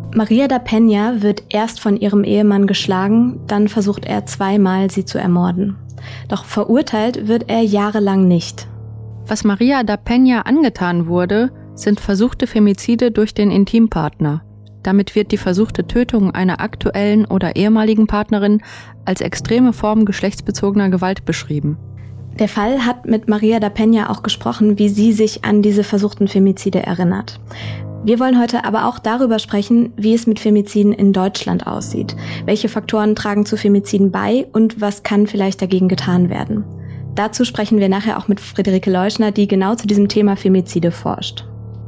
María da Peña wird erst von ihrem Ehemann geschlagen, dann versucht er 2-mal, sie zu ermorden. Doch verurteilt wird er jahrelang nicht. Was María da Peña angetan wurde, sind versuchte Femizide durch den Intimpartner. Damit wird die versuchte Tötung einer aktuellen oder ehemaligen Partnerin als extreme Form geschlechtsbezogener Gewalt beschrieben. Der Fall hat mit María da Peña auch gesprochen, wie sie sich an diese versuchten Femizide erinnert. Wir wollen heute aber auch darüber sprechen, wie es mit Femiziden in Deutschland aussieht. Welche Faktoren tragen zu Femiziden bei und was kann vielleicht dagegen getan werden? Dazu sprechen wir nachher auch mit Friederike Leuschner, die genau zu diesem Thema Femizide forscht.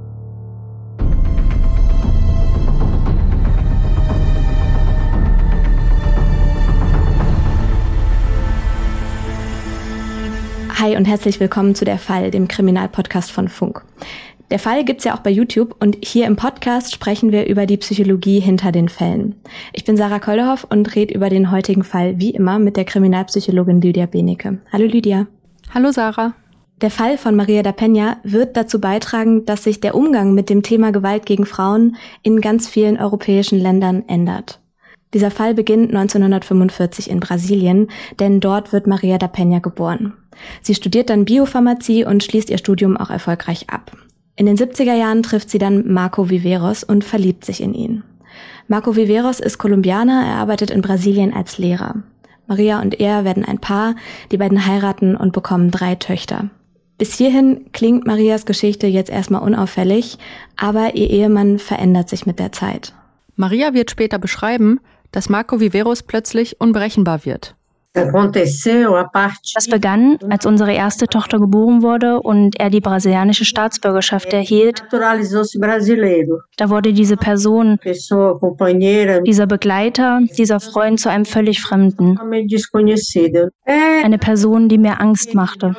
Hi und herzlich willkommen zu Der Fall, dem Kriminalpodcast von Funk. Der Fall gibt's ja auch bei YouTube und hier im Podcast sprechen wir über die Psychologie hinter den Fällen. Ich bin Sarah Koldehoff und rede über den heutigen Fall wie immer mit der Kriminalpsychologin Lydia Benecke. Hallo Lydia. Hallo Sarah. Der Fall von María da Peña wird dazu beitragen, dass sich der Umgang mit dem Thema Gewalt gegen Frauen in ganz vielen europäischen Ländern ändert. Dieser Fall beginnt 1945 in Brasilien, denn dort wird María da Peña geboren. Sie studiert dann Biopharmazie und schließt ihr Studium auch erfolgreich ab. In den 70er Jahren trifft sie dann Marco Viveiros und verliebt sich in ihn. Marco Viveiros ist Kolumbianer, er arbeitet in Brasilien als Lehrer. María und er werden ein Paar, die beiden heiraten und bekommen 3 Töchter. Bis hierhin klingt Marias Geschichte jetzt erstmal unauffällig, aber ihr Ehemann verändert sich mit der Zeit. María wird später beschreiben, dass Marco Viveiros plötzlich unberechenbar wird. Das begann, als unsere erste Tochter geboren wurde und er die brasilianische Staatsbürgerschaft erhielt. Da wurde diese Person, dieser Begleiter, dieser Freund zu einem völlig Fremden. Eine Person, die mir Angst machte.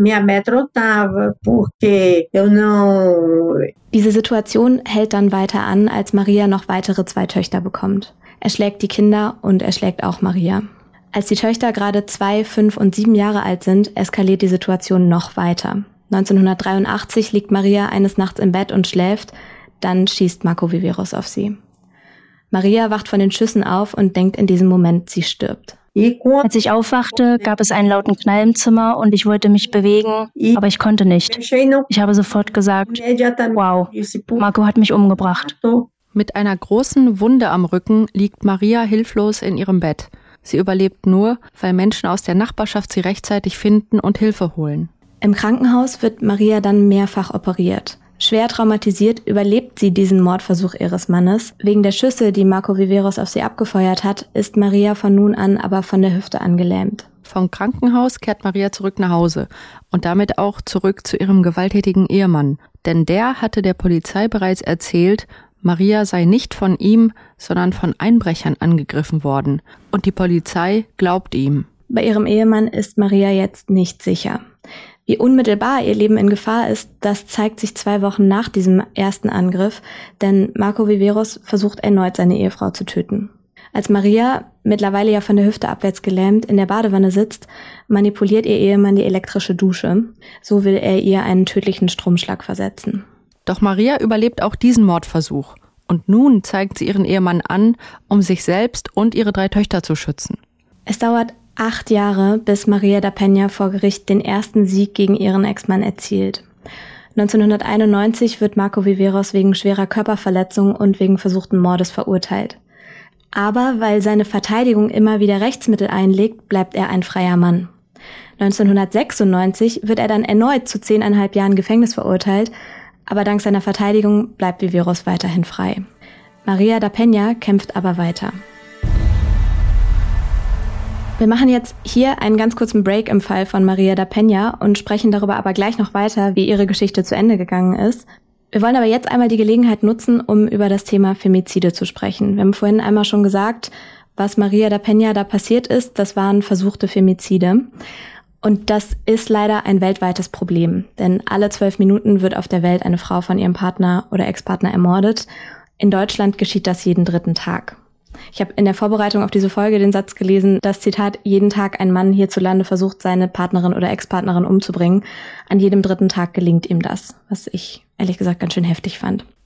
Diese Situation hält dann weiter an, als María noch weitere 2 Töchter bekommt. Er schlägt die Kinder und er schlägt auch María. Als die Töchter gerade 2, 5 und 7 Jahre alt sind, eskaliert die Situation noch weiter. 1983 liegt María eines Nachts im Bett und schläft, dann schießt Marco Viveiros auf sie. María wacht von den Schüssen auf und denkt in diesem Moment, sie stirbt. Als ich aufwachte, gab es einen lauten Knall im Zimmer und ich wollte mich bewegen, aber ich konnte nicht. Ich habe sofort gesagt, wow, Marco hat mich umgebracht. Mit einer großen Wunde am Rücken liegt María hilflos in ihrem Bett. Sie überlebt nur, weil Menschen aus der Nachbarschaft sie rechtzeitig finden und Hilfe holen. Im Krankenhaus wird María dann mehrfach operiert. Schwer traumatisiert überlebt sie diesen Mordversuch ihres Mannes. Wegen der Schüsse, die Marco Viveiros auf sie abgefeuert hat, ist María von nun an aber von der Hüfte an gelähmt. Vom Krankenhaus kehrt María zurück nach Hause und damit auch zurück zu ihrem gewalttätigen Ehemann. Denn der hatte der Polizei bereits erzählt, María sei nicht von ihm, sondern von Einbrechern angegriffen worden. Und die Polizei glaubt ihm. Bei ihrem Ehemann ist María jetzt nicht sicher. Wie unmittelbar ihr Leben in Gefahr ist, das zeigt sich 2 Wochen nach diesem ersten Angriff, denn Marco Viveiros versucht erneut, seine Ehefrau zu töten. Als María, mittlerweile ja von der Hüfte abwärts gelähmt, in der Badewanne sitzt, manipuliert ihr Ehemann die elektrische Dusche. So will er ihr einen tödlichen Stromschlag versetzen. Doch María überlebt auch diesen Mordversuch. Und nun zeigt sie ihren Ehemann an, um sich selbst und ihre 3 Töchter zu schützen. Es dauert 8 Jahre, bis María da Peña vor Gericht den ersten Sieg gegen ihren Ex-Mann erzielt. 1991 wird Marco Viveiros wegen schwerer Körperverletzung und wegen versuchten Mordes verurteilt. Aber weil seine Verteidigung immer wieder Rechtsmittel einlegt, bleibt er ein freier Mann. 1996 wird er dann erneut zu 10,5 Jahren Gefängnis verurteilt, aber dank seiner Verteidigung bleibt Viveiros weiterhin frei. María da Peña kämpft aber weiter. Wir machen jetzt hier einen ganz kurzen Break im Fall von María da Peña und sprechen darüber aber gleich noch weiter, wie ihre Geschichte zu Ende gegangen ist. Wir wollen aber jetzt einmal die Gelegenheit nutzen, um über das Thema Femizide zu sprechen. Wir haben vorhin einmal schon gesagt, was María da Peña da passiert ist, das waren versuchte Femizide. Und das ist leider ein weltweites Problem, denn alle 12 Minuten wird auf der Welt eine Frau von ihrem Partner oder Ex-Partner ermordet. In Deutschland geschieht das jeden 3. Tag. Ich habe in der Vorbereitung auf diese Folge den Satz gelesen, das Zitat, jeden Tag ein Mann hierzulande versucht, seine Partnerin oder Ex-Partnerin umzubringen. An jedem 3. Tag gelingt ihm das, was ich ehrlich gesagt ganz schön heftig fand.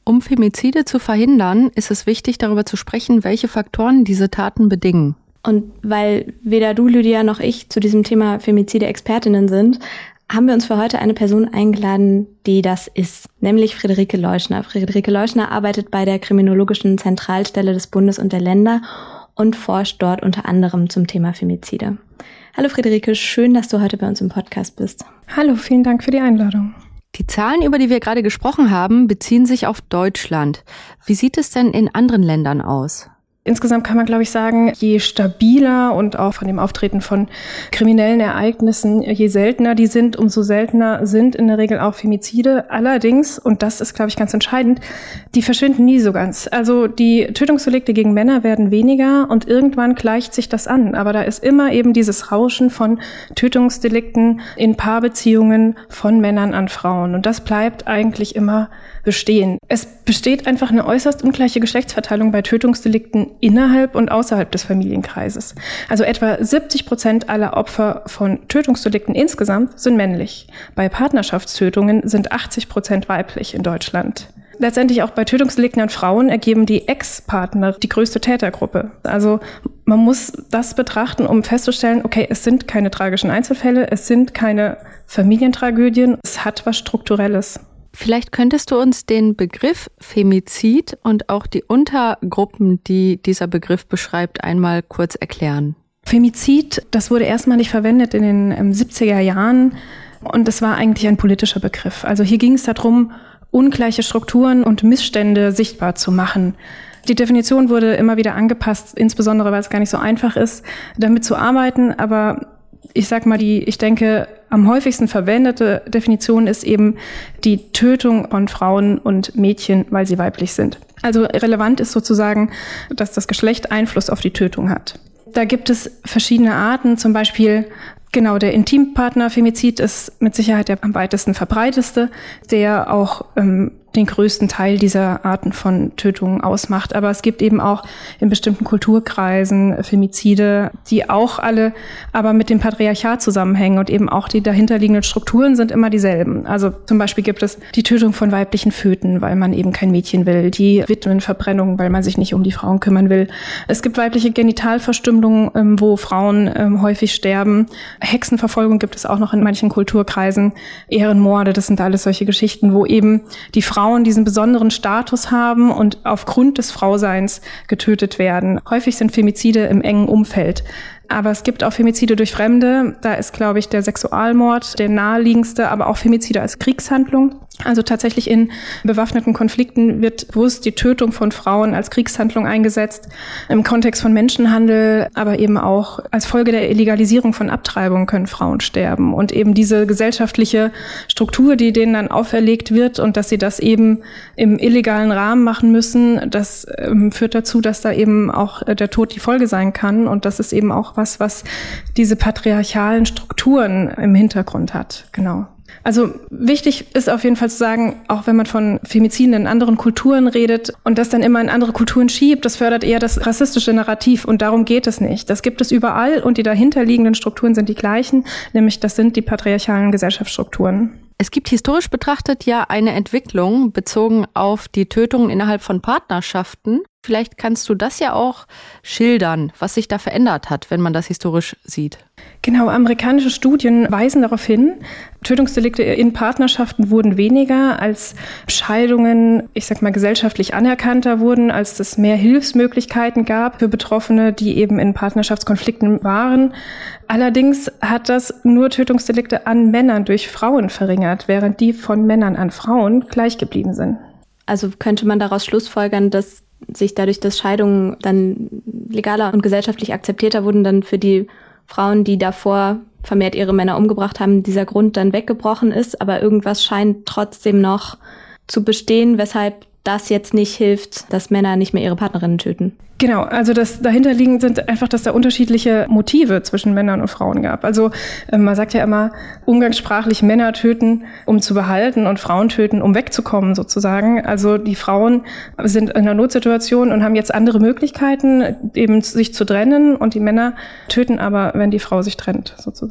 Um Femizide zu verhindern, ist es wichtig, darüber zu sprechen, welche Faktoren diese Taten bedingen. Und weil weder du, Lydia, noch ich zu diesem Thema Femizide Expertinnen sind, haben wir uns für heute eine Person eingeladen, die das ist, nämlich Friederike Leuschner. Friederike Leuschner arbeitet bei der Kriminologischen Zentralstelle des Bundes und der Länder und forscht dort unter anderem zum Thema Femizide. Hallo Friederike, schön, dass du heute bei uns im Podcast bist. Hallo, vielen Dank für die Einladung. Die Zahlen, über die wir gerade gesprochen haben, beziehen sich auf Deutschland. Wie sieht es denn in anderen Ländern aus? Insgesamt kann man, glaube ich, sagen, je stabiler und auch von dem Auftreten von kriminellen Ereignissen, je seltener die sind, umso seltener sind in der Regel auch Femizide. Allerdings, und das ist, glaube ich, ganz entscheidend, die verschwinden nie so ganz. Also die Tötungsdelikte gegen Männer werden weniger und irgendwann gleicht sich das an. Aber da ist immer eben dieses Rauschen von Tötungsdelikten in Paarbeziehungen von Männern an Frauen. Und das bleibt eigentlich immer bestehen. Es besteht einfach eine äußerst ungleiche Geschlechtsverteilung bei Tötungsdelikten innerhalb und außerhalb des Familienkreises. Also etwa 70% aller Opfer von Tötungsdelikten insgesamt sind männlich. Bei Partnerschaftstötungen sind 80% weiblich in Deutschland. Letztendlich auch bei Tötungsdelikten an Frauen ergeben die Ex-Partner die größte Tätergruppe. Also man muss das betrachten, um festzustellen, okay, es sind keine tragischen Einzelfälle, es sind keine Familientragödien, es hat was Strukturelles. Vielleicht könntest du uns den Begriff Femizid und auch die Untergruppen, die dieser Begriff beschreibt, einmal kurz erklären. Femizid, das wurde erstmalig verwendet in den 70er Jahren und es war eigentlich ein politischer Begriff. Also hier ging es darum, ungleiche Strukturen und Missstände sichtbar zu machen. Die Definition wurde immer wieder angepasst, insbesondere weil es gar nicht so einfach ist, damit zu arbeiten, aber ich sag mal, ich denke, am häufigsten verwendete Definition ist eben die Tötung von Frauen und Mädchen, weil sie weiblich sind. Also relevant ist sozusagen, dass das Geschlecht Einfluss auf die Tötung hat. Da gibt es verschiedene Arten, zum Beispiel der Intimpartner-Femizid ist mit Sicherheit der am weitesten verbreiteste, der auch den größten Teil dieser Arten von Tötungen ausmacht. Aber es gibt eben auch in bestimmten Kulturkreisen Femizide, die auch alle aber mit dem Patriarchat zusammenhängen und eben auch die dahinterliegenden Strukturen sind immer dieselben. Also zum Beispiel gibt es die Tötung von weiblichen Föten, weil man eben kein Mädchen will, die Witwenverbrennung, weil man sich nicht um die Frauen kümmern will. Es gibt weibliche Genitalverstümmelung, wo Frauen häufig sterben. Hexenverfolgung gibt es auch noch in manchen Kulturkreisen. Ehrenmorde, das sind alles solche Geschichten, wo eben die Frauen diesen besonderen Status haben und aufgrund des Frauseins getötet werden. Häufig sind Femizide im engen Umfeld. Aber es gibt auch Femizide durch Fremde. Da ist, glaube ich, der Sexualmord der naheliegendste, aber auch Femizide als Kriegshandlung. Also tatsächlich in bewaffneten Konflikten wird bewusst die Tötung von Frauen als Kriegshandlung eingesetzt, im Kontext von Menschenhandel, aber eben auch als Folge der Illegalisierung von Abtreibung können Frauen sterben. Und eben diese gesellschaftliche Struktur, die denen dann auferlegt wird und dass sie das eben im illegalen Rahmen machen müssen, das führt dazu, dass da eben auch der Tod die Folge sein kann. Und das ist eben auch was diese patriarchalen Strukturen im Hintergrund hat. Genau. Also wichtig ist auf jeden Fall zu sagen, auch wenn man von Femiziden in anderen Kulturen redet und das dann immer in andere Kulturen schiebt, das fördert eher das rassistische Narrativ und darum geht es nicht. Das gibt es überall und die dahinterliegenden Strukturen sind die gleichen, nämlich das sind die patriarchalen Gesellschaftsstrukturen. Es gibt historisch betrachtet ja eine Entwicklung bezogen auf die Tötungen innerhalb von Partnerschaften. Vielleicht kannst du das ja auch schildern, was sich da verändert hat, wenn man das historisch sieht. Genau, amerikanische Studien weisen darauf hin, Tötungsdelikte in Partnerschaften wurden weniger, als Scheidungen, gesellschaftlich anerkannter wurden, als es mehr Hilfsmöglichkeiten gab für Betroffene, die eben in Partnerschaftskonflikten waren. Allerdings hat das nur Tötungsdelikte an Männern durch Frauen verringert, während die von Männern an Frauen gleich geblieben sind. Also könnte man daraus schlussfolgern, dass sich dadurch, dass Scheidungen dann legaler und gesellschaftlich akzeptierter wurden, dann für die Frauen, die davor vermehrt ihre Männer umgebracht haben, dieser Grund dann weggebrochen ist, aber irgendwas scheint trotzdem noch zu bestehen, weshalb das jetzt nicht hilft, dass Männer nicht mehr ihre Partnerinnen töten. Genau, also das dahinterliegend sind einfach, dass da unterschiedliche Motive zwischen Männern und Frauen gab. Also man sagt ja immer, umgangssprachlich Männer töten, um zu behalten und Frauen töten, um wegzukommen sozusagen. Also die Frauen sind in einer Notsituation und haben jetzt andere Möglichkeiten, eben sich zu trennen und die Männer töten aber, wenn die Frau sich trennt sozusagen.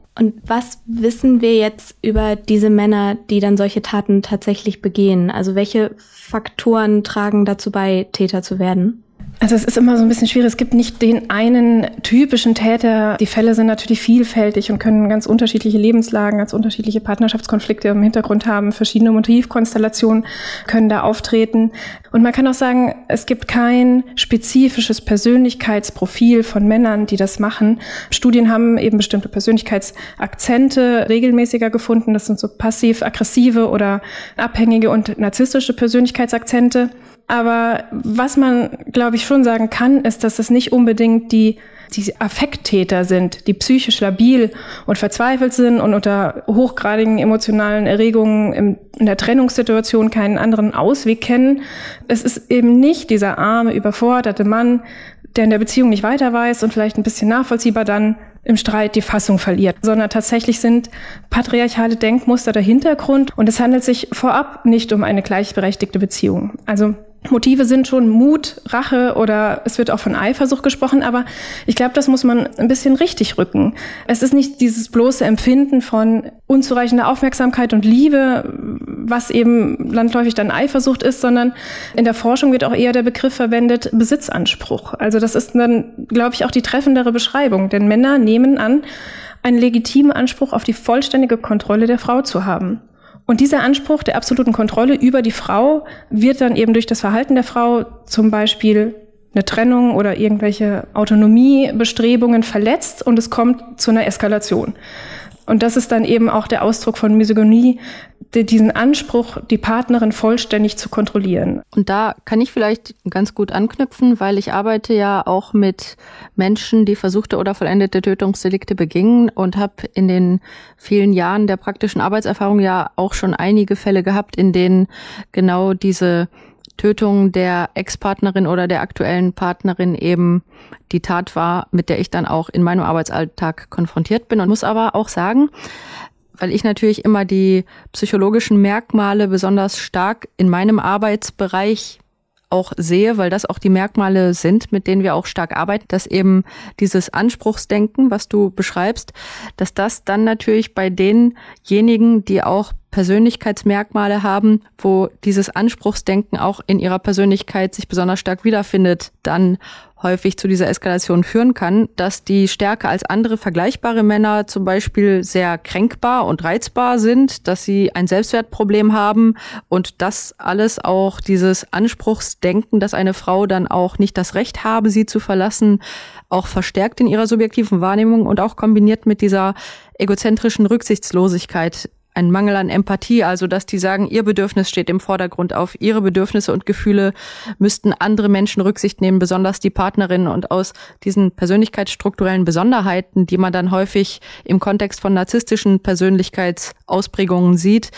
Und was wissen wir jetzt über diese Männer, die dann solche Taten tatsächlich begehen? Also welche Faktoren tragen dazu bei, Täter zu werden? Also es ist immer so ein bisschen schwierig. Es gibt nicht den einen typischen Täter. Die Fälle sind natürlich vielfältig und können ganz unterschiedliche Lebenslagen, ganz unterschiedliche Partnerschaftskonflikte im Hintergrund haben. Verschiedene Motivkonstellationen können da auftreten. Und man kann auch sagen, es gibt kein spezifisches Persönlichkeitsprofil von Männern, die das machen. Studien haben eben bestimmte Persönlichkeitsakzente regelmäßiger gefunden. Das sind so passiv-aggressive oder abhängige und narzisstische Persönlichkeitsakzente. Aber was man, glaube ich, schon sagen kann, ist, dass es nicht unbedingt die Affekttäter sind, die psychisch labil und verzweifelt sind und unter hochgradigen emotionalen Erregungen in der Trennungssituation keinen anderen Ausweg kennen. Es ist eben nicht dieser arme, überforderte Mann, der in der Beziehung nicht weiter weiß und vielleicht ein bisschen nachvollziehbar dann im Streit die Fassung verliert, sondern tatsächlich sind patriarchale Denkmuster der Hintergrund und es handelt sich vorab nicht um eine gleichberechtigte Beziehung. Also Motive sind schon Mut, Rache oder es wird auch von Eifersucht gesprochen, aber ich glaube, das muss man ein bisschen richtig rücken. Es ist nicht dieses bloße Empfinden von unzureichender Aufmerksamkeit und Liebe, was eben landläufig dann Eifersucht ist, sondern in der Forschung wird auch eher der Begriff verwendet, Besitzanspruch. Also das ist dann, glaube ich, auch die treffendere Beschreibung, denn Männer nehmen an, einen legitimen Anspruch auf die vollständige Kontrolle der Frau zu haben. Und dieser Anspruch der absoluten Kontrolle über die Frau wird dann eben durch das Verhalten der Frau, zum Beispiel eine Trennung oder irgendwelche Autonomiebestrebungen, verletzt und es kommt zu einer Eskalation. Und das ist dann eben auch der Ausdruck von Misogynie, diesen Anspruch, die Partnerin vollständig zu kontrollieren. Und da kann ich vielleicht ganz gut anknüpfen, weil ich arbeite ja auch mit Menschen, die versuchte oder vollendete Tötungsdelikte begingen und habe in den vielen Jahren der praktischen Arbeitserfahrung ja auch schon einige Fälle gehabt, in denen genau diese Tötung der Ex-Partnerin oder der aktuellen Partnerin eben die Tat war, mit der ich dann auch in meinem Arbeitsalltag konfrontiert bin. Und muss aber auch sagen, weil ich natürlich immer die psychologischen Merkmale besonders stark in meinem Arbeitsbereich auch sehe, weil das auch die Merkmale sind, mit denen wir auch stark arbeiten, dass eben dieses Anspruchsdenken, was du beschreibst, dass das dann natürlich bei denjenigen, die auch Persönlichkeitsmerkmale haben, wo dieses Anspruchsdenken auch in ihrer Persönlichkeit sich besonders stark wiederfindet, dann häufig zu dieser Eskalation führen kann, dass die stärker als andere vergleichbare Männer zum Beispiel sehr kränkbar und reizbar sind, dass sie ein Selbstwertproblem haben und das alles auch dieses Anspruchsdenken, dass eine Frau dann auch nicht das Recht habe, sie zu verlassen, auch verstärkt in ihrer subjektiven Wahrnehmung und auch kombiniert mit dieser egozentrischen Rücksichtslosigkeit, ein Mangel an Empathie, also dass die sagen, ihr Bedürfnis steht im Vordergrund, auf ihre Bedürfnisse und Gefühle müssten andere Menschen Rücksicht nehmen, besonders die Partnerin. Und aus diesen persönlichkeitsstrukturellen Besonderheiten, die man dann häufig im Kontext von narzisstischen Persönlichkeitsausprägungen sieht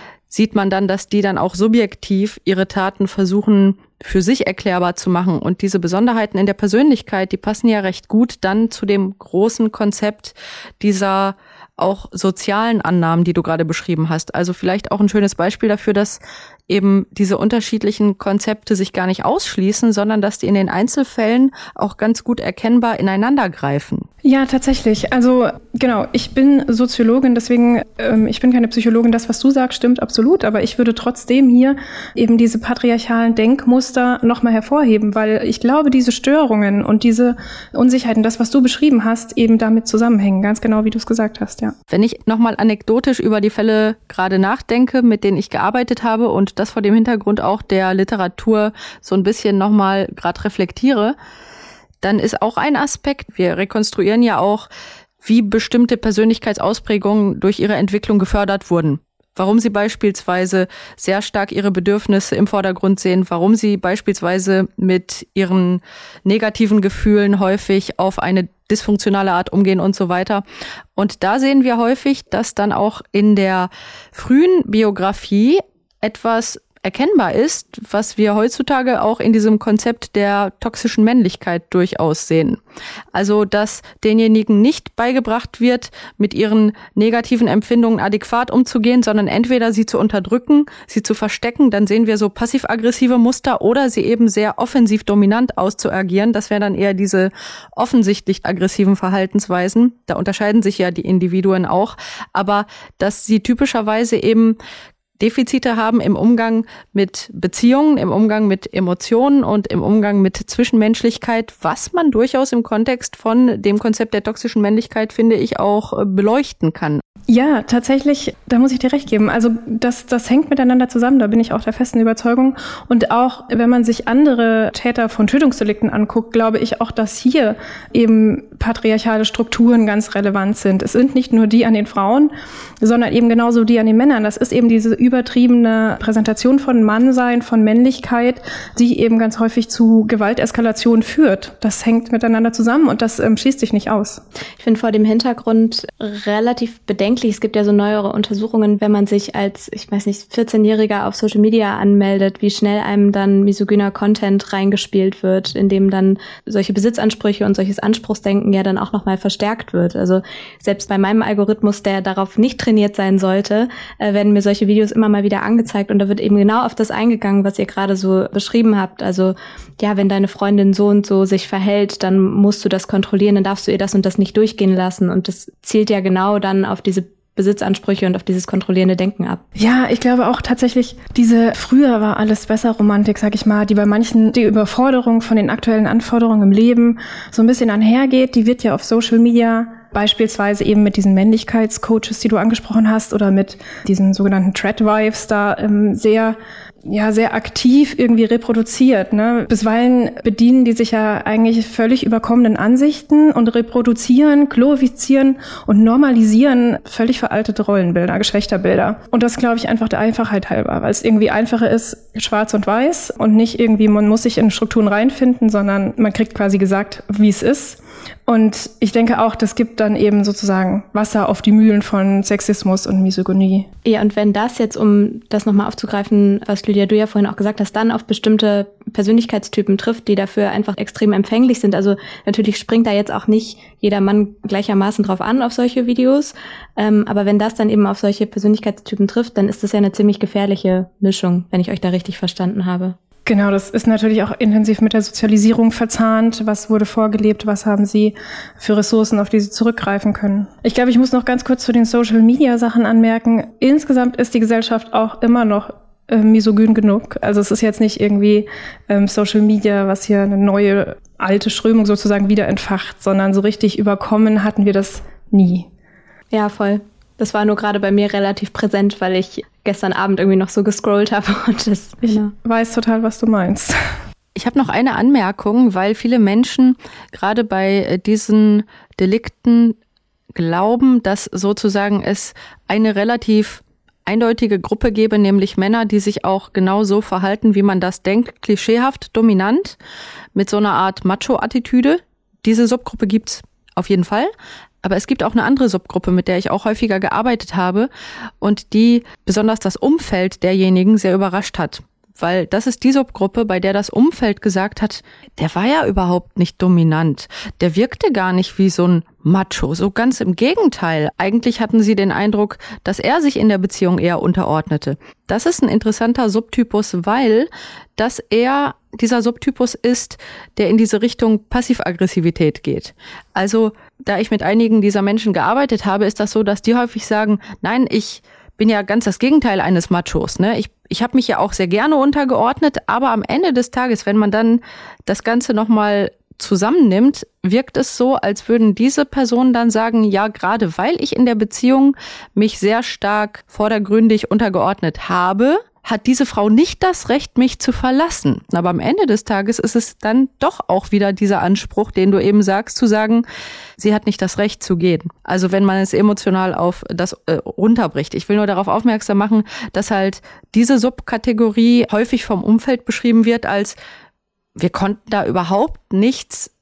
man dann, dass die dann auch subjektiv ihre Taten versuchen, für sich erklärbar zu machen. Und diese Besonderheiten in der Persönlichkeit, die passen ja recht gut dann zu dem großen Konzept dieser auch sozialen Annahmen, die du gerade beschrieben hast. Also vielleicht auch ein schönes Beispiel dafür, dass eben diese unterschiedlichen Konzepte sich gar nicht ausschließen, sondern dass die in den Einzelfällen auch ganz gut erkennbar ineinander greifen. Ja, tatsächlich. Also genau, ich bin Soziologin, deswegen, ich bin keine Psychologin. Das, was du sagst, stimmt absolut. Aber ich würde trotzdem hier eben diese patriarchalen Denkmuster nochmal hervorheben, weil ich glaube, diese Störungen und diese Unsicherheiten, das, was du beschrieben hast, eben damit zusammenhängen. Ganz genau, wie du es gesagt hast, ja. Wenn ich nochmal anekdotisch über die Fälle gerade nachdenke, mit denen ich gearbeitet habe und das vor dem Hintergrund auch der Literatur so ein bisschen nochmal gerade reflektiere, dann ist auch ein Aspekt, wir rekonstruieren ja auch, wie bestimmte Persönlichkeitsausprägungen durch ihre Entwicklung gefördert wurden. Warum sie beispielsweise sehr stark ihre Bedürfnisse im Vordergrund sehen, warum sie beispielsweise mit ihren negativen Gefühlen häufig auf eine dysfunktionale Art umgehen und so weiter. Und da sehen wir häufig, dass dann auch in der frühen Biografie etwas erkennbar ist, was wir heutzutage auch in diesem Konzept der toxischen Männlichkeit durchaus sehen. Also, dass denjenigen nicht beigebracht wird, mit ihren negativen Empfindungen adäquat umzugehen, sondern entweder sie zu unterdrücken, sie zu verstecken, dann sehen wir so passiv-aggressive Muster, oder sie eben sehr offensiv dominant auszuagieren. Das wären dann eher diese offensichtlich aggressiven Verhaltensweisen. Da unterscheiden sich ja die Individuen auch. Aber dass sie typischerweise eben Defizite haben im Umgang mit Beziehungen, im Umgang mit Emotionen und im Umgang mit Zwischenmenschlichkeit, was man durchaus im Kontext von dem Konzept der toxischen Männlichkeit, finde ich, auch beleuchten kann. Ja, tatsächlich, da muss ich dir recht geben. Also das hängt miteinander zusammen, da bin ich auch der festen Überzeugung. Und auch wenn man sich andere Täter von Tötungsdelikten anguckt, glaube ich auch, dass hier eben patriarchale Strukturen ganz relevant sind. Es sind nicht nur die an den Frauen, sondern eben genauso die an den Männern. Das ist eben diese übertriebene Präsentation von Mannsein, von Männlichkeit, die eben ganz häufig zu Gewalteskalation führt. Das hängt miteinander zusammen und das schließt sich nicht aus. Ich finde vor dem Hintergrund relativ bedenklich. Es gibt ja so neuere Untersuchungen, wenn man sich als, 14-Jähriger auf Social Media anmeldet, wie schnell einem dann misogyner Content reingespielt wird, in dem dann solche Besitzansprüche und solches Anspruchsdenken ja dann auch nochmal verstärkt wird. Also selbst bei meinem Algorithmus, der darauf nicht trainiert sein sollte, werden mir solche Videos immer mal wieder angezeigt und da wird eben genau auf das eingegangen, was ihr gerade so beschrieben habt. Also ja, wenn deine Freundin so und so sich verhält, dann musst du das kontrollieren, dann darfst du ihr das und das nicht durchgehen lassen und das zielt ja genau dann auf diese Besitzansprüche und auf dieses kontrollierende Denken ab. Ja, ich glaube auch tatsächlich, früher war alles besser Romantik, sag ich mal, die bei manchen die Überforderung von den aktuellen Anforderungen im Leben so ein bisschen einhergeht, die wird ja auf Social Media beispielsweise eben mit diesen Männlichkeitscoaches, die du angesprochen hast, oder mit diesen sogenannten Thread-Wives da sehr aktiv irgendwie reproduziert, ne? Bisweilen bedienen die sich ja eigentlich völlig überkommenen Ansichten und reproduzieren, glorifizieren und normalisieren völlig veraltete Rollenbilder, Geschlechterbilder. Und das glaube ich einfach der Einfachheit halber, weil es irgendwie einfacher ist, schwarz und weiß und nicht irgendwie, man muss sich in Strukturen reinfinden, sondern man kriegt quasi gesagt, wie es ist. Und ich denke auch, das gibt dann eben sozusagen Wasser auf die Mühlen von Sexismus und Misogynie. Ja, und wenn das jetzt, um das nochmal aufzugreifen, was Lydia, du ja vorhin auch gesagt hast, dann auf bestimmte Persönlichkeitstypen trifft, die dafür einfach extrem empfänglich sind. Also natürlich springt da jetzt auch nicht jeder Mann gleichermaßen drauf an, auf solche Videos. Aber wenn das dann eben auf solche Persönlichkeitstypen trifft, dann ist das ja eine ziemlich gefährliche Mischung, wenn ich euch da richtig verstanden habe. Genau, das ist natürlich auch intensiv mit der Sozialisierung verzahnt. Was wurde vorgelebt? Was haben Sie für Ressourcen, auf die Sie zurückgreifen können? Ich glaube, ich muss noch ganz kurz zu den Social-Media-Sachen anmerken. Insgesamt ist die Gesellschaft auch immer noch misogyn genug. Also es ist jetzt nicht irgendwie Social Media, was hier eine neue, alte Strömung sozusagen wieder entfacht, sondern so richtig überkommen hatten wir das nie. Ja, voll. Das war nur gerade bei mir relativ präsent, weil ich gestern Abend irgendwie noch so gescrollt habe. Und ich weiß total, was du meinst. Ich habe noch eine Anmerkung, weil viele Menschen gerade bei diesen Delikten glauben, dass sozusagen es eine relativ eindeutige Gruppe gäbe, nämlich Männer, die sich auch genau so verhalten, wie man das denkt, klischeehaft, dominant, mit so einer Art Macho-Attitüde. Diese Subgruppe gibt's auf jeden Fall. Aber es gibt auch eine andere Subgruppe, mit der ich auch häufiger gearbeitet habe und die besonders das Umfeld derjenigen sehr überrascht hat. Weil das ist die Subgruppe, bei der das Umfeld gesagt hat, der war ja überhaupt nicht dominant. Der wirkte gar nicht wie so ein Macho. So ganz im Gegenteil. Eigentlich hatten sie den Eindruck, dass er sich in der Beziehung eher unterordnete. Das ist ein interessanter Subtypus, weil das eher dieser Subtypus ist, der in diese Richtung Passiv-Aggressivität geht. Also, da ich mit einigen dieser Menschen gearbeitet habe, ist das so, dass die häufig sagen, nein, ich bin ja ganz das Gegenteil eines Machos, ne? Ich habe mich ja auch sehr gerne untergeordnet, aber am Ende des Tages, wenn man dann das Ganze nochmal zusammennimmt, wirkt es so, als würden diese Personen dann sagen, ja, gerade weil ich in der Beziehung mich sehr stark vordergründig untergeordnet habe, hat diese Frau nicht das Recht, mich zu verlassen. Aber am Ende des Tages ist es dann doch auch wieder dieser Anspruch, den du eben sagst, zu sagen, sie hat nicht das Recht zu gehen. Also wenn man es emotional auf das runterbricht. Ich will nur darauf aufmerksam machen, dass halt diese Subkategorie häufig vom Umfeld beschrieben wird als, wir konnten da überhaupt nichts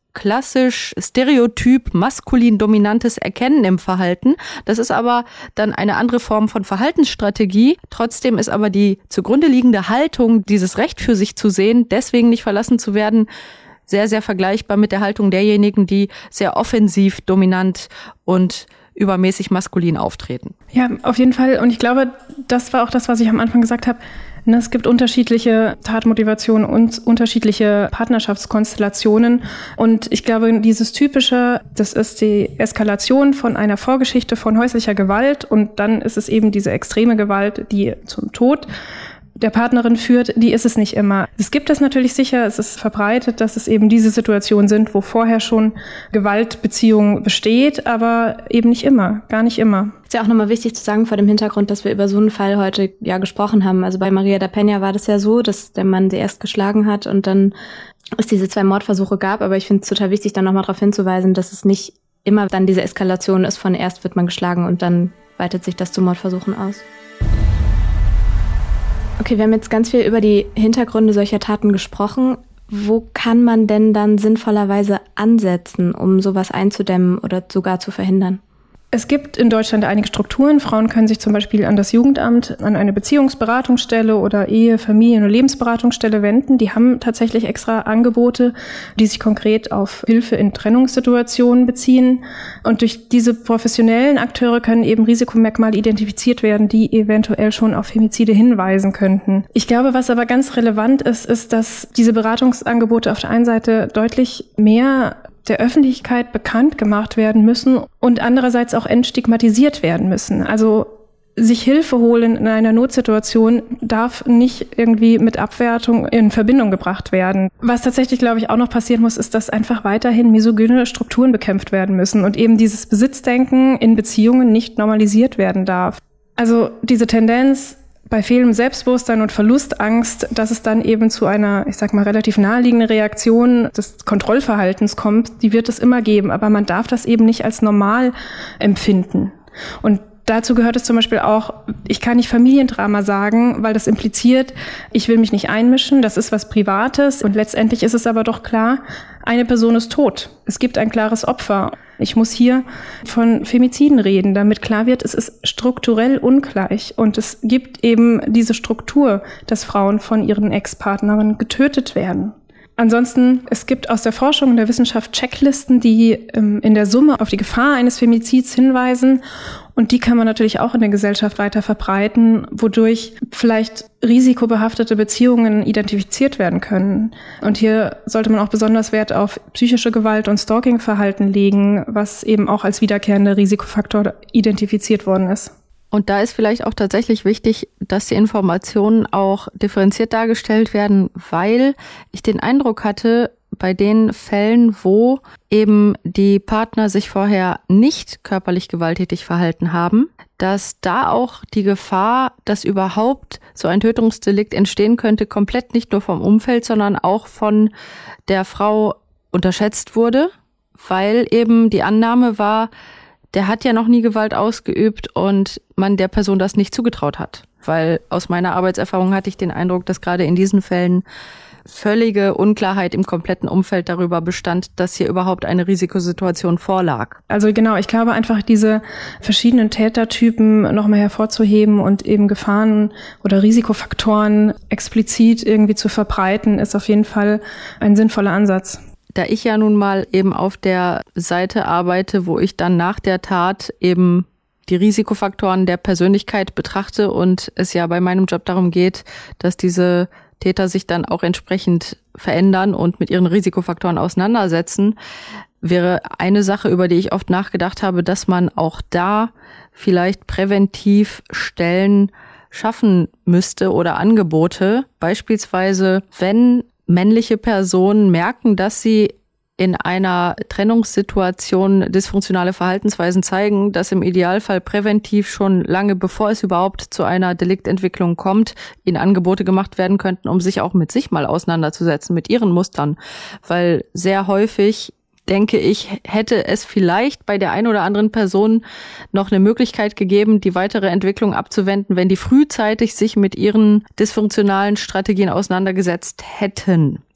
klassisch stereotyp maskulin dominantes Erkennen im Verhalten. Das ist aber dann eine andere Form von Verhaltensstrategie. Trotzdem ist aber die zugrunde liegende Haltung, dieses Recht für sich zu sehen, deswegen nicht verlassen zu werden, sehr, sehr vergleichbar mit der Haltung derjenigen, die sehr offensiv, dominant und übermäßig maskulin auftreten. Ja, auf jeden Fall. Und ich glaube, das war auch das, was ich am Anfang gesagt habe. Es gibt unterschiedliche Tatmotivationen und unterschiedliche Partnerschaftskonstellationen. Und ich glaube, dieses Typische, das ist die Eskalation von einer Vorgeschichte von häuslicher Gewalt. Und dann ist es eben diese extreme Gewalt, die zum Tod der Partnerin führt, die ist es nicht immer. Es gibt es natürlich sicher, es ist verbreitet, dass es eben diese Situationen sind, wo vorher schon Gewaltbeziehung besteht, aber eben nicht immer, gar nicht immer. Ist ja auch nochmal wichtig zu sagen vor dem Hintergrund, dass wir über so einen Fall heute ja gesprochen haben. Also bei Maria da Peña war das ja so, dass der Mann sie erst geschlagen hat und dann es diese 2 Mordversuche gab. Aber ich finde es total wichtig, dann nochmal darauf hinzuweisen, dass es nicht immer dann diese Eskalation ist von erst wird man geschlagen und dann weitet sich das zu Mordversuchen aus. Okay, wir haben jetzt ganz viel über die Hintergründe solcher Taten gesprochen. Wo kann man denn dann sinnvollerweise ansetzen, um sowas einzudämmen oder sogar zu verhindern? Es gibt in Deutschland einige Strukturen. Frauen können sich zum Beispiel an das Jugendamt, an eine Beziehungsberatungsstelle oder Ehe-, Familien- und Lebensberatungsstelle wenden. Die haben tatsächlich extra Angebote, die sich konkret auf Hilfe in Trennungssituationen beziehen. Und durch diese professionellen Akteure können eben Risikomerkmale identifiziert werden, die eventuell schon auf Femizide hinweisen könnten. Ich glaube, was aber ganz relevant ist, ist, dass diese Beratungsangebote auf der einen Seite deutlich mehr der Öffentlichkeit bekannt gemacht werden müssen und andererseits auch entstigmatisiert werden müssen. Also sich Hilfe holen in einer Notsituation darf nicht irgendwie mit Abwertung in Verbindung gebracht werden. Was tatsächlich, glaube ich, auch noch passieren muss, ist, dass einfach weiterhin misogyne Strukturen bekämpft werden müssen und eben dieses Besitzdenken in Beziehungen nicht normalisiert werden darf. Also diese Tendenz bei fehlendem Selbstbewusstsein und Verlustangst, dass es dann eben zu einer, ich sag mal, relativ naheliegenden Reaktion des Kontrollverhaltens kommt, die wird es immer geben. Aber man darf das eben nicht als normal empfinden. Und dazu gehört es zum Beispiel auch, ich kann nicht Familiendrama sagen, weil das impliziert, ich will mich nicht einmischen, das ist was Privates. Und letztendlich ist es aber doch klar, eine Person ist tot. Es gibt ein klares Opfer. Ich muss hier von Femiziden reden, damit klar wird, es ist strukturell ungleich. Und es gibt eben diese Struktur, dass Frauen von ihren Ex-Partnerinnen getötet werden. Ansonsten, es gibt aus der Forschung und der Wissenschaft Checklisten, die in der Summe auf die Gefahr eines Femizids hinweisen. Und die kann man natürlich auch in der Gesellschaft weiter verbreiten, wodurch vielleicht risikobehaftete Beziehungen identifiziert werden können. Und hier sollte man auch besonders Wert auf psychische Gewalt und Stalking-Verhalten legen, was eben auch als wiederkehrender Risikofaktor identifiziert worden ist. Und da ist vielleicht auch tatsächlich wichtig, dass die Informationen auch differenziert dargestellt werden, weil ich den Eindruck hatte, bei den Fällen, wo eben die Partner sich vorher nicht körperlich gewalttätig verhalten haben, dass da auch die Gefahr, dass überhaupt so ein Tötungsdelikt entstehen könnte, komplett nicht nur vom Umfeld, sondern auch von der Frau unterschätzt wurde, weil eben die Annahme war, der hat ja noch nie Gewalt ausgeübt und man der Person das nicht zugetraut hat. Weil aus meiner Arbeitserfahrung hatte ich den Eindruck, dass gerade in diesen Fällen völlige Unklarheit im kompletten Umfeld darüber bestand, dass hier überhaupt eine Risikosituation vorlag. Also genau, ich glaube einfach diese verschiedenen Tätertypen nochmal hervorzuheben und eben Gefahren oder Risikofaktoren explizit irgendwie zu verbreiten, ist auf jeden Fall ein sinnvoller Ansatz. Da ich ja nun mal eben auf der Seite arbeite, wo ich dann nach der Tat eben die Risikofaktoren der Persönlichkeit betrachte und es ja bei meinem Job darum geht, dass diese Täter sich dann auch entsprechend verändern und mit ihren Risikofaktoren auseinandersetzen, wäre eine Sache, über die ich oft nachgedacht habe, dass man auch da vielleicht präventiv Stellen schaffen müsste oder Angebote. Beispielsweise, wenn männliche Personen merken, dass sie in einer Trennungssituation dysfunktionale Verhaltensweisen zeigen, dass im Idealfall präventiv schon lange bevor es überhaupt zu einer Deliktentwicklung kommt, ihnen Angebote gemacht werden könnten, um sich auch mit sich mal auseinanderzusetzen, mit ihren Mustern. Weil sehr häufig, denke ich, hätte es vielleicht bei der einen oder anderen Person noch eine Möglichkeit gegeben, die weitere Entwicklung abzuwenden, wenn die frühzeitig sich mit ihren dysfunktionalen Strategien auseinandergesetzt hätten.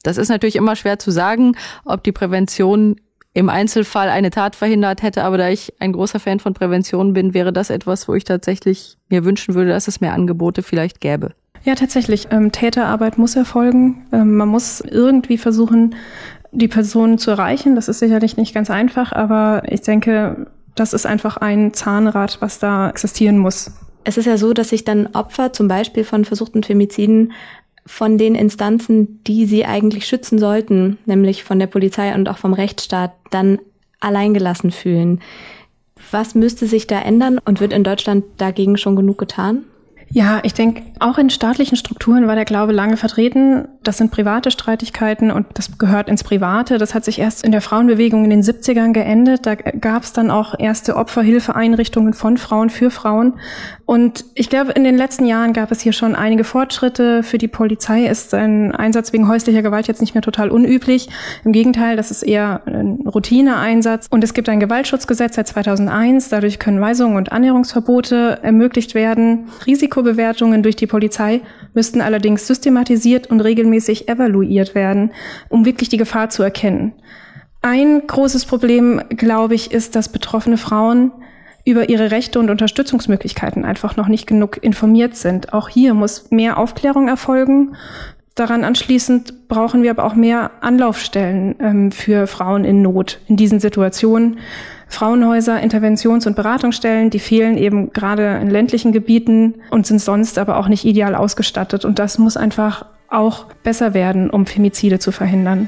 Das ist natürlich immer schwer zu sagen, ob die Prävention im Einzelfall eine Tat verhindert hätte, aber da ich ein großer Fan von Prävention bin, wäre das etwas, wo ich tatsächlich mir wünschen würde, dass es mehr Angebote vielleicht gäbe. Ja, tatsächlich. Täterarbeit muss erfolgen. Man muss irgendwie versuchen, die Personen zu erreichen. Das ist sicherlich nicht ganz einfach, aber ich denke, das ist einfach ein Zahnrad, was da existieren muss. Es ist ja so, dass sich dann Opfer zum Beispiel von versuchten Femiziden von den Instanzen, die sie eigentlich schützen sollten, nämlich von der Polizei und auch vom Rechtsstaat, dann alleingelassen fühlen. Was müsste sich da ändern und wird in Deutschland dagegen schon genug getan? Ja, ich denke, auch in staatlichen Strukturen war der Glaube lange vertreten. Das sind private Streitigkeiten und das gehört ins Private. Das hat sich erst in der Frauenbewegung in den 70ern geändert. Da gab es dann auch erste Opferhilfeeinrichtungen von Frauen für Frauen. Und ich glaube, in den letzten Jahren gab es hier schon einige Fortschritte. Für die Polizei ist ein Einsatz wegen häuslicher Gewalt jetzt nicht mehr total unüblich. Im Gegenteil, das ist eher ein Routineeinsatz. Und es gibt ein Gewaltschutzgesetz seit 2001. Dadurch können Weisungen und Annäherungsverbote ermöglicht werden. Risikobewertungen durch die Polizei müssten allerdings systematisiert und regelmäßig evaluiert werden, um wirklich die Gefahr zu erkennen. Ein großes Problem, glaube ich, ist, dass betroffene Frauen über ihre Rechte und Unterstützungsmöglichkeiten einfach noch nicht genug informiert sind. Auch hier muss mehr Aufklärung erfolgen. Daran anschließend brauchen wir aber auch mehr Anlaufstellen für Frauen in Not in diesen Situationen. Frauenhäuser, Interventions- und Beratungsstellen, die fehlen eben gerade in ländlichen Gebieten und sind sonst aber auch nicht ideal ausgestattet. Und das muss einfach auch besser werden, um Femizide zu verhindern.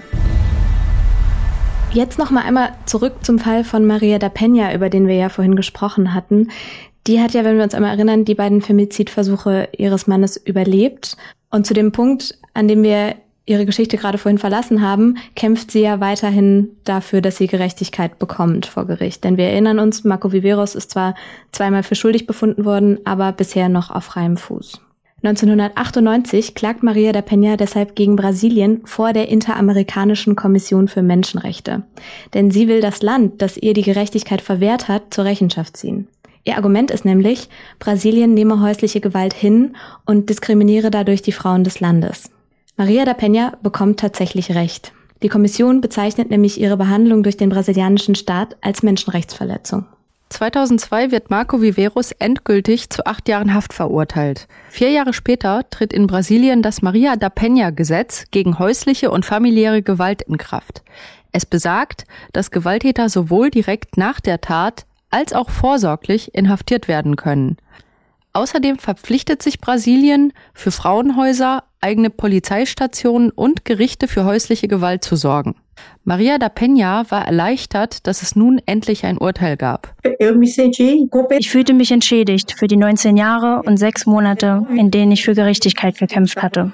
Jetzt noch mal einmal zurück zum Fall von Maria da Peña, über den wir ja vorhin gesprochen hatten. Die hat ja, wenn wir uns einmal erinnern, die beiden Femizidversuche ihres Mannes überlebt. Und zu dem Punkt, an dem wir ihre Geschichte gerade vorhin verlassen haben, kämpft sie ja weiterhin dafür, dass sie Gerechtigkeit bekommt vor Gericht. Denn wir erinnern uns, Marco Viveros ist zwar zweimal für schuldig befunden worden, aber bisher noch auf freiem Fuß. 1998 klagt Maria da Peña deshalb gegen Brasilien vor der Interamerikanischen Kommission für Menschenrechte. Denn sie will das Land, das ihr die Gerechtigkeit verwehrt hat, zur Rechenschaft ziehen. Ihr Argument ist nämlich, Brasilien nehme häusliche Gewalt hin und diskriminiere dadurch die Frauen des Landes. Maria da Peña bekommt tatsächlich Recht. Die Kommission bezeichnet nämlich ihre Behandlung durch den brasilianischen Staat als Menschenrechtsverletzung. 2002 wird Marco Viveros endgültig zu 8 Jahren Haft verurteilt. 4 Jahre später tritt in Brasilien das Maria da Peña-Gesetz gegen häusliche und familiäre Gewalt in Kraft. Es besagt, dass Gewalttäter sowohl direkt nach der Tat als auch vorsorglich inhaftiert werden können. Außerdem verpflichtet sich Brasilien, für Frauenhäuser, eigene Polizeistationen und Gerichte für häusliche Gewalt zu sorgen. Maria da Peña war erleichtert, dass es nun endlich ein Urteil gab. Ich fühlte mich entschädigt für die 19 Jahre und 6 Monate, in denen ich für Gerechtigkeit gekämpft hatte.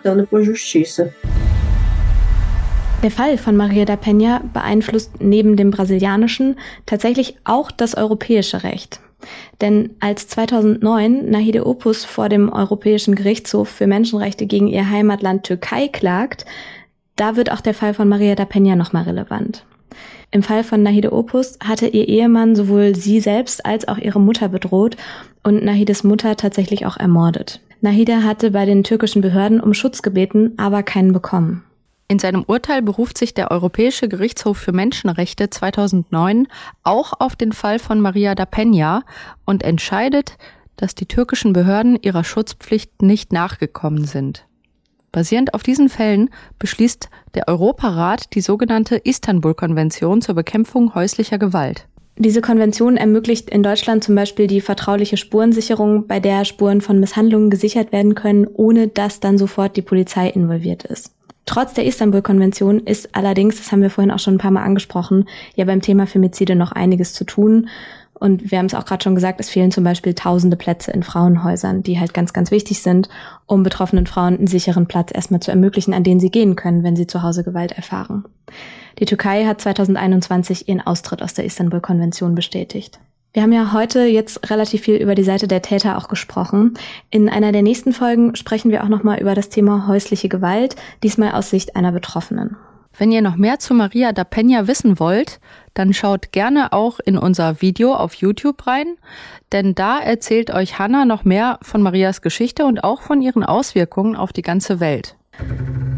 Der Fall von Maria da Peña beeinflusst neben dem brasilianischen tatsächlich auch das europäische Recht. Denn als 2009 Nahide Opus vor dem Europäischen Gerichtshof für Menschenrechte gegen ihr Heimatland Türkei klagt, da wird auch der Fall von Maria da Peña nochmal relevant. Im Fall von Nahide Opus hatte ihr Ehemann sowohl sie selbst als auch ihre Mutter bedroht und Nahides Mutter tatsächlich auch ermordet. Nahide hatte bei den türkischen Behörden um Schutz gebeten, aber keinen bekommen. In seinem Urteil beruft sich der Europäische Gerichtshof für Menschenrechte 2009 auch auf den Fall von Maria da Peña und entscheidet, dass die türkischen Behörden ihrer Schutzpflicht nicht nachgekommen sind. Basierend auf diesen Fällen beschließt der Europarat die sogenannte Istanbul-Konvention zur Bekämpfung häuslicher Gewalt. Diese Konvention ermöglicht in Deutschland zum Beispiel die vertrauliche Spurensicherung, bei der Spuren von Misshandlungen gesichert werden können, ohne dass dann sofort die Polizei involviert ist. Trotz der Istanbul-Konvention ist allerdings, das haben wir vorhin auch schon ein paar Mal angesprochen, ja beim Thema Femizide noch einiges zu tun. Und wir haben es auch gerade schon gesagt, es fehlen zum Beispiel tausende Plätze in Frauenhäusern, die halt ganz, ganz wichtig sind, um betroffenen Frauen einen sicheren Platz erstmal zu ermöglichen, an den sie gehen können, wenn sie zu Hause Gewalt erfahren. Die Türkei hat 2021 ihren Austritt aus der Istanbul-Konvention bestätigt. Wir haben ja heute jetzt relativ viel über die Seite der Täter auch gesprochen. In einer der nächsten Folgen sprechen wir auch nochmal über das Thema häusliche Gewalt, diesmal aus Sicht einer Betroffenen. Wenn ihr noch mehr zu Maria da Peña wissen wollt, dann schaut gerne auch in unser Video auf YouTube rein, denn da erzählt euch Hanna noch mehr von Marias Geschichte und auch von ihren Auswirkungen auf die ganze Welt.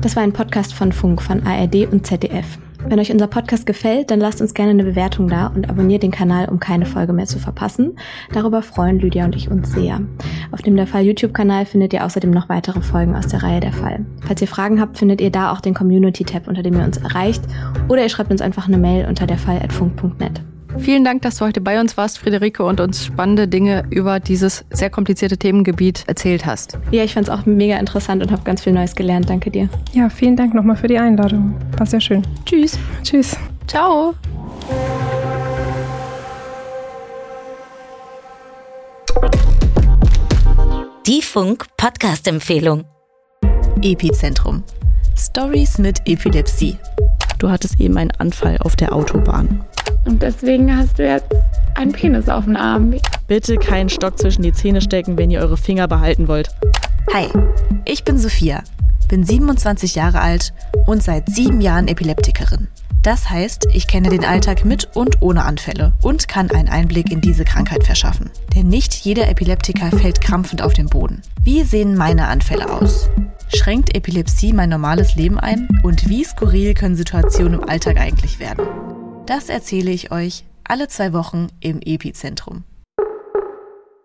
Das war ein Podcast von Funk, von ARD und ZDF. Wenn euch unser Podcast gefällt, dann lasst uns gerne eine Bewertung da und abonniert den Kanal, um keine Folge mehr zu verpassen. Darüber freuen Lydia und ich uns sehr. Auf dem Der Fall YouTube-Kanal findet ihr außerdem noch weitere Folgen aus der Reihe Der Fall. Falls ihr Fragen habt, findet ihr da auch den Community-Tab, unter dem ihr uns erreicht. Oder ihr schreibt uns einfach eine Mail unter derfall@funk.net. Vielen Dank, dass du heute bei uns warst, Friederike, und uns spannende Dinge über dieses sehr komplizierte Themengebiet erzählt hast. Ja, ich fand es auch mega interessant und habe ganz viel Neues gelernt. Danke dir. Ja, vielen Dank nochmal für die Einladung. War sehr schön. Tschüss. Tschüss. Ciao. Die Funk-Podcast-Empfehlung. Epizentrum. Stories mit Epilepsie. Du hattest eben einen Anfall auf der Autobahn. Und deswegen hast du jetzt einen Penis auf dem Arm. Bitte keinen Stock zwischen die Zähne stecken, wenn ihr eure Finger behalten wollt. Hi, ich bin Sophia, bin 27 Jahre alt und seit 7 Jahren Epileptikerin. Das heißt, ich kenne den Alltag mit und ohne Anfälle und kann einen Einblick in diese Krankheit verschaffen. Denn nicht jeder Epileptiker fällt krampfend auf den Boden. Wie sehen meine Anfälle aus? Schränkt Epilepsie mein normales Leben ein? Und wie skurril können Situationen im Alltag eigentlich werden? Das erzähle ich euch alle 2 Wochen im Epizentrum.